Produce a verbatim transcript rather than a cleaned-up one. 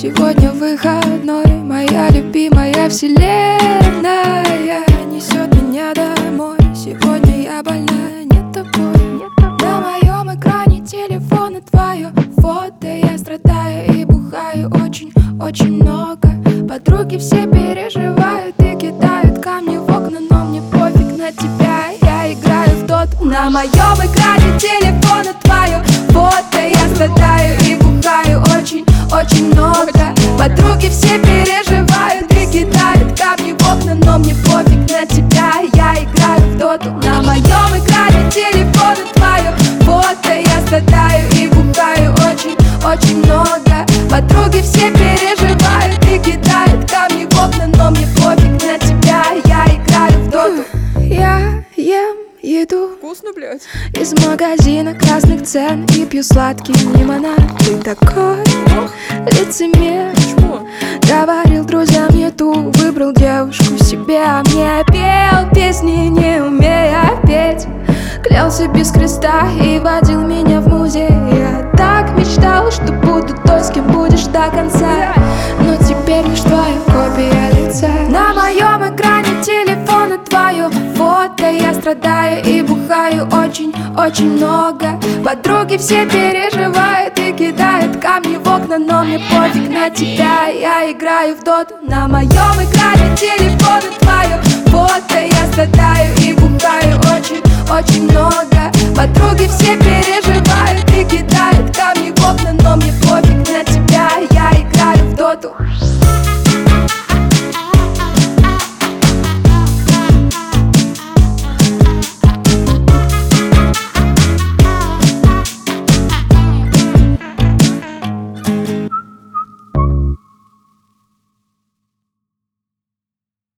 Сегодня выходной, моя любимая вселенная несет меня домой. Сегодня я больная, не тобой. На моем экране телефона твое фото. Я страдаю и бухаю очень, очень много. Подруги все переживают и кидают камни в окна, но мне пофиг на тебя, я играю в доту. На моем экране телефона твое фото. Я страдаю и бухаю очень, очень много. Подруги все переживают и кидают камни в окна, но мне пофиг на тебя, я играю в доту. На моем экране телефона твое фото. Я страдаю и бухаю очень, очень много. Подруги все переживают и кидают камни в окна, но мне пофиг на тебя, я играю в доту. Я ем еду Вкусно, блядь. из магазина красных цен и пью сладкий лимонад. Ты такой лицемер. Почему? Говорил друзьям нету, выбрал девушку себе, а мне пел песни, не умея петь. Клялся без креста и водил меня в музей. Я так мечтал, что буду той, с кем будешь до конца, но теперь лишь твоя копия лица. На моем экране телефона твое фото. Я страдаю и бухаю очень, очень много. Подруги все переживают и кидают камни в окна, но мне пофиг на тебя, я играю в доту. На моем экране телефона твое фото. Я страдаю и бухаю очень, очень много. Подруги все переживают и кидают